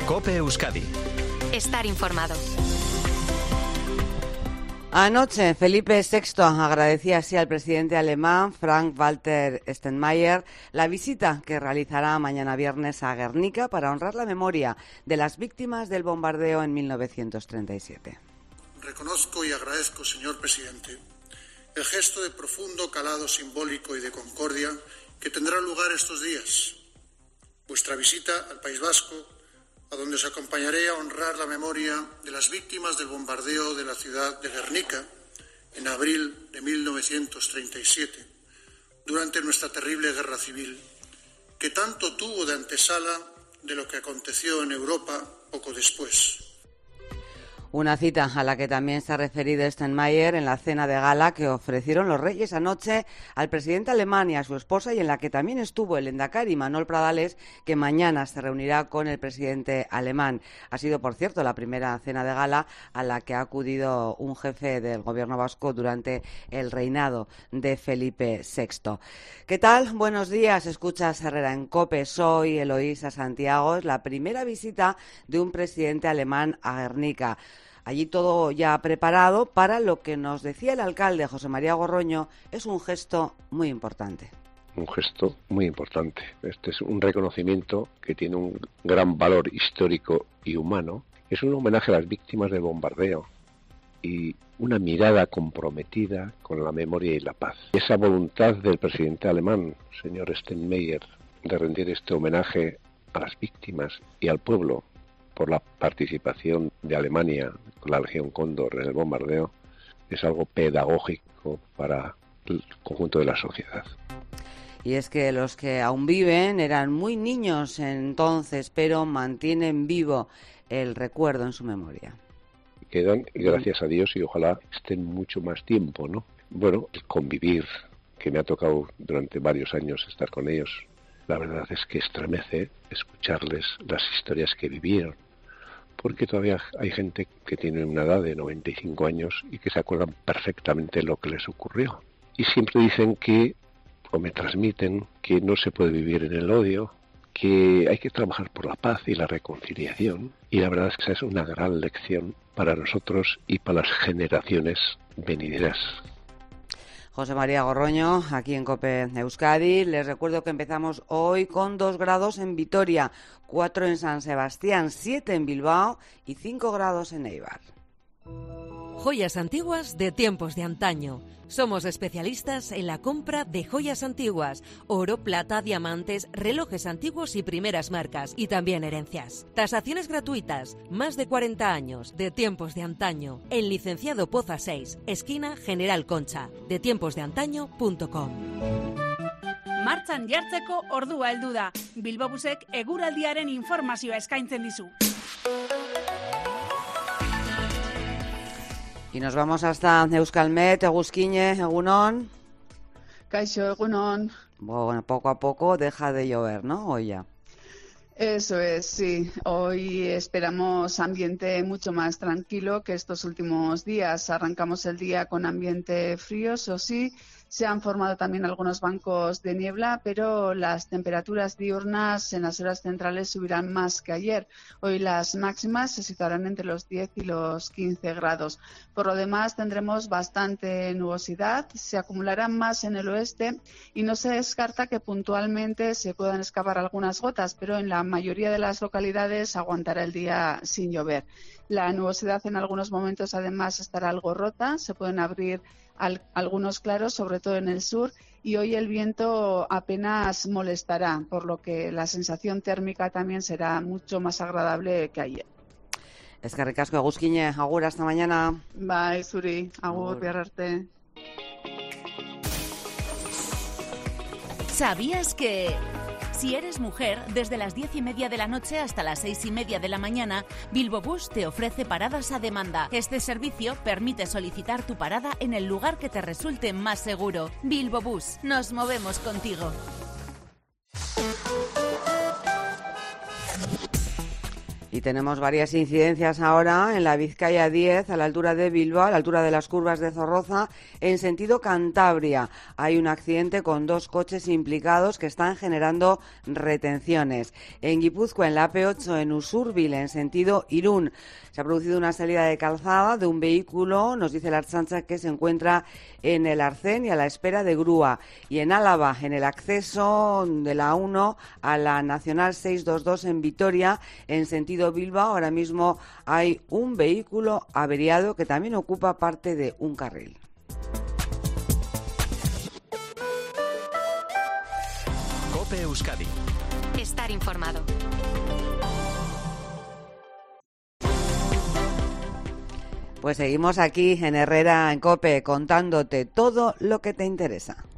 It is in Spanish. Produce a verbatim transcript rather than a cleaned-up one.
COPE Euskadi. Estar informado. Anoche, Felipe sexto agradecía así al presidente alemán Frank-Walter Steinmeier la visita que realizará mañana viernes a Guernica para honrar la memoria de las víctimas del bombardeo en mil novecientos treinta y siete. Reconozco y agradezco, señor presidente, el gesto de profundo calado simbólico y de concordia que tendrá lugar estos días. Vuestra visita al País Vasco, a donde os acompañaré a honrar la memoria de las víctimas del bombardeo de la ciudad de Guernica en abril de mil novecientos treinta y siete, durante nuestra terrible guerra civil, que tanto tuvo de antesala de lo que aconteció en Europa poco después. Una cita a la que también se ha referido Steinmeier en la cena de gala que ofrecieron los Reyes anoche al presidente alemán y a su esposa, y en la que también estuvo el lehendakari Manuel Pradales, que mañana se reunirá con el presidente alemán. Ha sido, por cierto, la primera cena de gala a la que ha acudido un jefe del gobierno vasco durante el reinado de Felipe sexto. ¿Qué tal? Buenos días. Escuchas Herrera en COPE. Soy Eloísa Santiago. Es la primera visita de un presidente alemán a Guernica. Allí todo ya preparado para lo que nos decía el alcalde José María Gorroño, es un gesto muy importante. Un gesto muy importante. Este es un reconocimiento que tiene un gran valor histórico y humano. Es un homenaje a las víctimas del bombardeo y una mirada comprometida con la memoria y la paz. Esa voluntad del presidente alemán, señor Steinmeier, de rendir este homenaje a las víctimas y al pueblo por la participación de Alemania con la Legión Cóndor en el bombardeo, es algo pedagógico para el conjunto de la sociedad. Y es que los que aún viven eran muy niños entonces, pero mantienen vivo el recuerdo en su memoria. Quedan, gracias a Dios, y ojalá estén mucho más tiempo, ¿no? Bueno, el convivir, que me ha tocado durante varios años estar con ellos, la verdad es que estremece escucharles las historias que vivieron, porque todavía hay gente que tiene una edad de noventa y cinco años y que se acuerdan perfectamente de lo que les ocurrió. Y siempre dicen que, o me transmiten, que no se puede vivir en el odio, que hay que trabajar por la paz y la reconciliación. Y la verdad es que esa es una gran lección para nosotros y para las generaciones venideras. José María Gorroño, aquí en COPE Euskadi. Les recuerdo que empezamos hoy con dos grados en Vitoria, cuatro en San Sebastián, siete en Bilbao y cinco grados en Eibar. Joyas antiguas de tiempos de antaño. Somos especialistas en la compra de joyas antiguas, oro, plata, diamantes, relojes antiguos y primeras marcas, y también herencias. Tasaciones gratuitas, más de cuarenta años, de tiempos de antaño, en Licenciado Poza seis, esquina General Concha, de tiempos de antaño punto com. Martxan jartzeko ordua heldu da. Bilbobusek eguraldiaren informazioa eskaintzen dizu. Y nos vamos hasta Euskalmet, Eguzkiñe, Egunon. Kaixo, Egunon. Bueno, poco a poco deja de llover, ¿no? Hoy ya. Eso es, sí. Hoy esperamos ambiente mucho más tranquilo que estos últimos días. Arrancamos el día con ambiente frío, eso sí. Se han formado también algunos bancos de niebla, pero las temperaturas diurnas en las horas centrales subirán más que ayer. Hoy las máximas se situarán entre los diez y los quince grados. Por lo demás, tendremos bastante nubosidad, se acumularán más en el oeste y no se descarta que puntualmente se puedan escapar algunas gotas, pero en la mayoría de las localidades aguantará el día sin llover. La nubosidad en algunos momentos además estará algo rota, se pueden abrir al, algunos claros, sobre todo en el sur, y hoy el viento apenas molestará, por lo que la sensación térmica también será mucho más agradable que ayer. Eskerrik asko, Eguzkiñe, agur, hasta mañana. Bai, zuri, agur, bihar arte. ¿Sabías que...? Si eres mujer, desde las diez y media de la noche hasta las seis y media de la mañana, Bilbobús te ofrece paradas a demanda. Este servicio permite solicitar tu parada en el lugar que te resulte más seguro. Bilbobús, nos movemos contigo. Y tenemos varias incidencias ahora en la Vizcaya diez, a la altura de Bilbao, a la altura de las curvas de Zorroza, en sentido Cantabria. Hay un accidente con dos coches implicados que están generando retenciones. En Guipúzcoa, en la A P ocho, en Usurbil, en sentido Irún, se ha producido una salida de calzada de un vehículo, nos dice la Ertzaintza, que se encuentra en el Arcén y a la espera de grúa. Y en Álava, en el acceso de la A uno a la Nacional seiscientos veintidós en Vitoria, en sentido Bilbao, ahora mismo hay un vehículo averiado que también ocupa parte de un carril. COPE Euskadi. Estar informado. Pues seguimos aquí en Herrera en COPE contándote todo lo que te interesa.